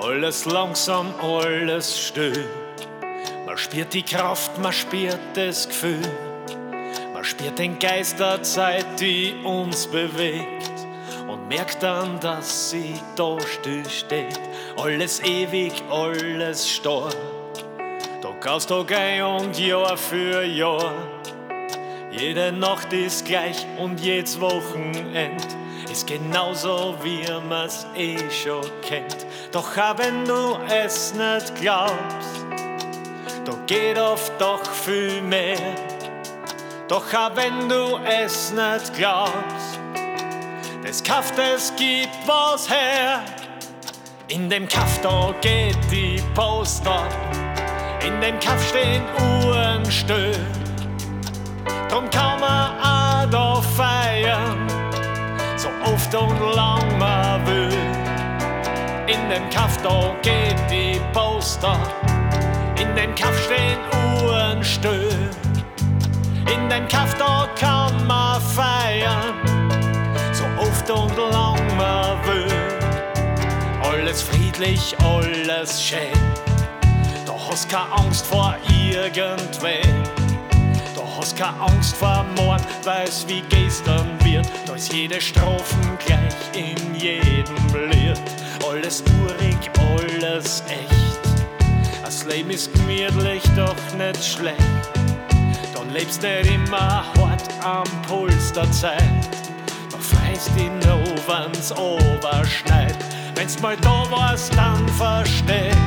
Alles langsam, alles still. Man spürt die Kraft, man spürt das Gefühl. Man spürt den Geist der Zeit, die uns bewegt. Und merkt dann, dass sie da still steht. Alles ewig, alles starr. Tag aus Tag ein und Jahr für Jahr. Jede Nacht ist gleich und jedes Wochenend ist genauso, wie man's schon kennt. Doch auch wenn du es nicht glaubst, da geht oft doch viel mehr. Doch auch wenn du es nicht glaubst, das Kaff, das gibt was her. In dem Kaff, da geht die Post ab. In dem Kaff stehen Uhren still. Drum kann man auch da feiern, so oft und lang man will. In dem Kaff, da geht die Post ab. In dem Kaff stehen Uhren still. In dem Kaff, da kann man feiern, so oft und lang man will. Alles friedlich, alles schön. Da hast keine Angst vor irgendwem. Da hast keine Angst vor morgen, weil's wie gestern wird. Da ist jede Strophen gleich in jedem Lied. Alles urig, alles echt. Das Leben ist gemütlich, doch nicht schlecht. Da lebst nicht immer hart am Puls der Zeit. Da freist dich noch, wenn's overschneit. Wenn's mal da warst, dann verstehst.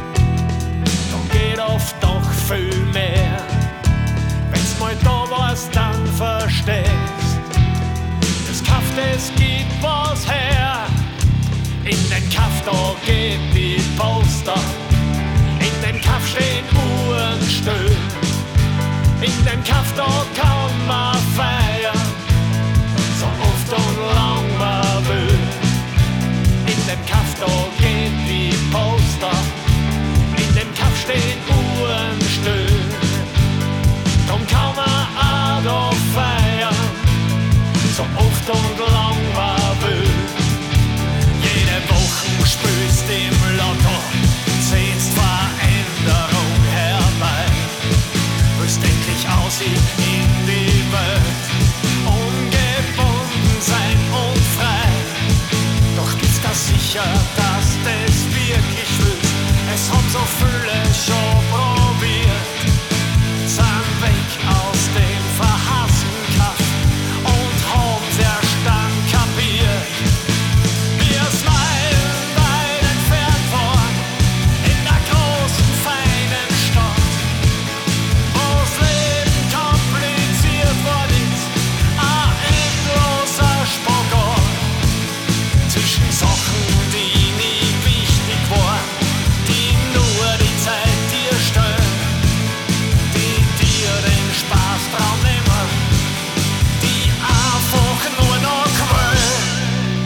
Da geht oft doch viel mehr. Wenn's mal da warst, dann verstehst. Das Kaff, das gibt was her. In den Kaff, da geht die Post ab. In dem Kaff stehen Uhren still. In dem Kaff, da kann man feiern, so oft und lang man will. In dem Kaff, da geht die Post ab. In dem Kaff stehen Uhren still. Drum kann man auch da feiern, so oft und lang man will. Jede Woche spürst im Lotto, sehnst Veränderung herbei. Willst endlich aussehen in die Welt, ungebunden sein und frei. Doch bist du sicher, dass das wirklich willst? Es hat so viele schon probiert, sind weg aus dem verhassten Kaff und haben's erst dann kapiert. Wir smilen weit entfernt von in der großen, feinen Stadt, wo's Leben kompliziert worden ist, ein endloser Spagat zwischen Sachen, die nie wichtig waren, die nur die Zeit dir stellen, die dir den Spaß dran nehmen, die einfach nur noch quälen.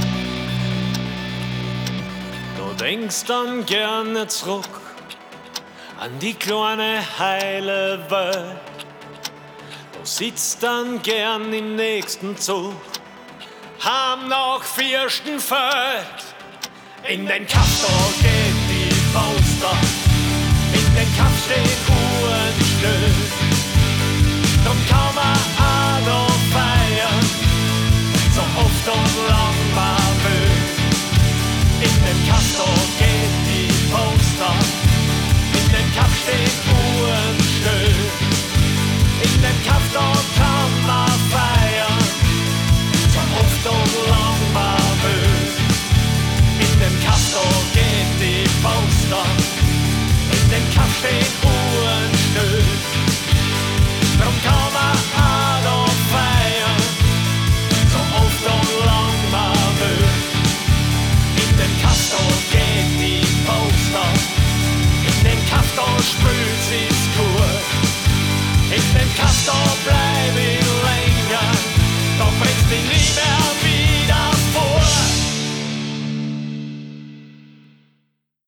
Du denkst dann gerne zurück an die kleine heile Welt. Du sitzt dann gern im nächsten Zug, heim nach Fürstenfeld. In den Kaff, da geht die Post ab. In den Kaff stehen Uhren still. Drum kann man auch da feiern, so oft und lang man will. In den Kaff, da geht die Post ab. In den Kaff stehen Uhren still. In den Kaff, da kann man feiern, so oft und lang man will. In dem Kaff, da geht die Post ab. In dem Kaff stehen Uhren still. Drum kann man auch da feiern, so oft und lang man will. In dem Kaff, da geht die Post ab. In dem Kaff, da spült sie's gut. In dem Kaff, da